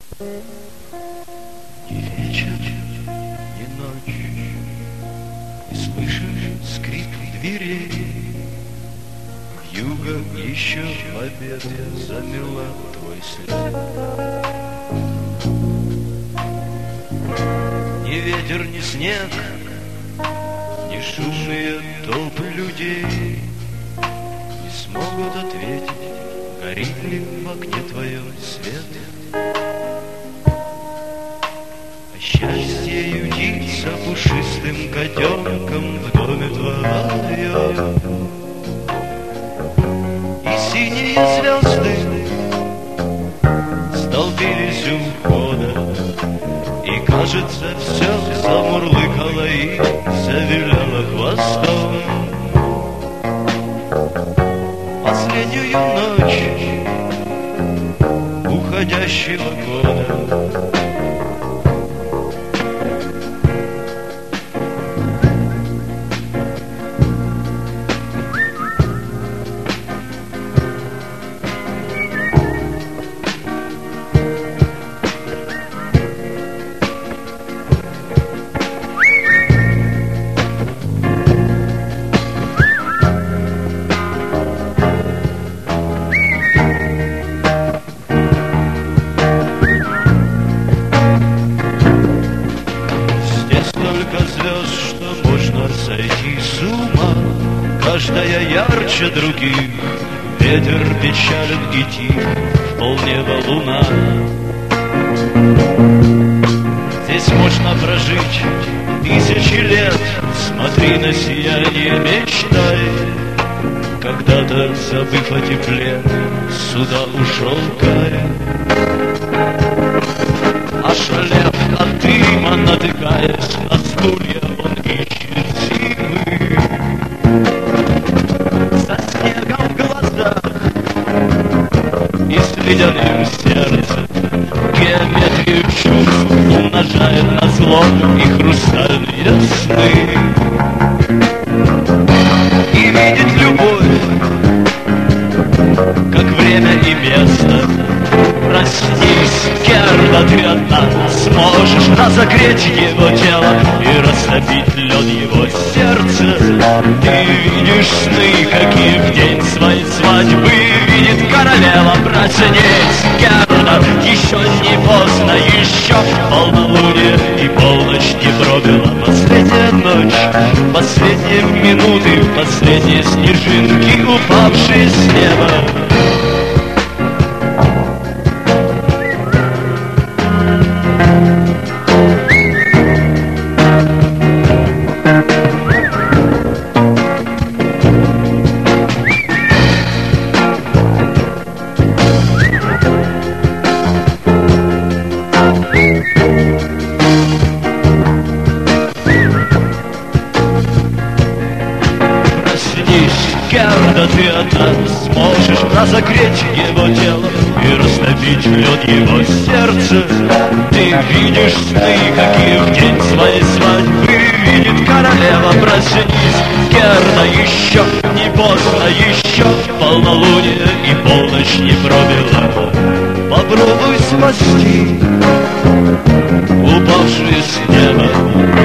Ни вечер, ни ночь, не слышишь скрип дверей. Вьюга еще в обед замела твой след. Ни ветер, ни снег, ни шумные толпы людей не смогут ответить, горит ли в окне твоем свет. А счастье ютится пушистым котенком в доме твоем. И синие звезды столпились у входа, и, кажется, все замурлыкало и завиляла хвостом. Последнюю ночь уходящего года звезд, что можно сойти с ума, каждая ярче других. Ветер печален и тих, полнеба луна. Здесь можно прожить тысячи лет, смотри на сияние, мечтай. Когда-то, забыв о тепле, сюда ушел Кай. Ошалев от дыма, натыкаясь на стулья, он ищет зимы. Со снегом в глазах и с ледяным сердцем геометрию чувств умножает на зло и хрустальные сны. И видит любовь, как время и место. Проснись, Герда, ты одна сможешь разогреть его тело и растопить лед его сердца. Ты видишь сны, какие в день своей свадьбы видит королева. Проснись, Герда, еще не поздно, еще полнолуние и полночь не пробила. Последняя ночь, последние минуты, последние снежинки, упавшие с неба. Герда, ты одна сможешь разогреть его тело и растопить лед его сердца. Ты видишь сны, какие в день своей свадьбы видит королева. Проснись, Герда, еще не поздно, еще полнолуние и полночь не пробила. Попробуй спасти упавшие с неба